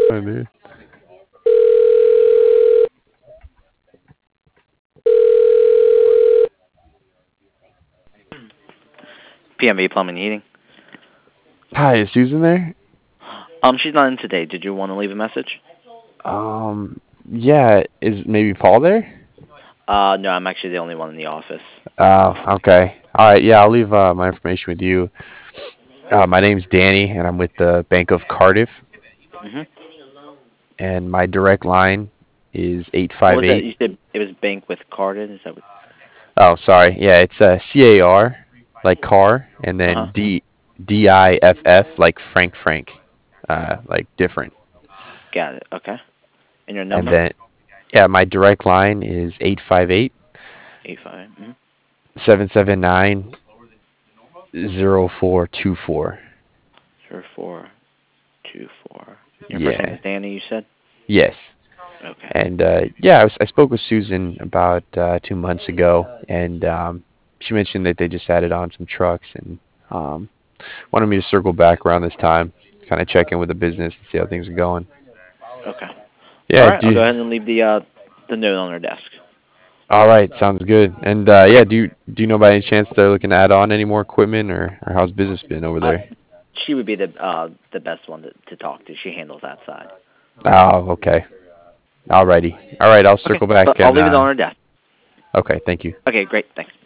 Oh, dude. PMV Plumbing and Heating. Hi, is Susan there? She's not in today. Did you want to leave a message? Yeah, is maybe Paul there? No, I'm actually the only one in the office. Okay. All right, yeah, I'll leave my information with you. My name's Danny, and I'm with the Bank of Cardiff, Mhm. and my direct line is What was that? 858. You said it was bank with carded. Is that what? Oh, sorry. Yeah, it's CAR, like car, and Uh then huh. DIFF, like Frank, like different. Got it. Okay. And your And number? then, yeah, my direct line is 858 Eight five. 779 0424. 0424. Your first name Yeah. is Danny. You said. Yes. Okay. And yeah, I spoke with Susan about 2 months ago, and she mentioned that they just added on some trucks and um, wanted me to circle back around this time, kind of check in with the business and see how things are going. Okay. All Yeah, right. I'll go ahead and leave the note on her desk. all right, sounds good. And yeah, Okay. do you know by any chance they're looking to add on any more equipment, or how's business been over Uh, there? she would be the best one to talk to. She handles that side. Oh, okay. Alrighty. All right, I'll Okay. circle But back I'll and leave it on her desk. okay, thank you. Okay. Great. Thanks.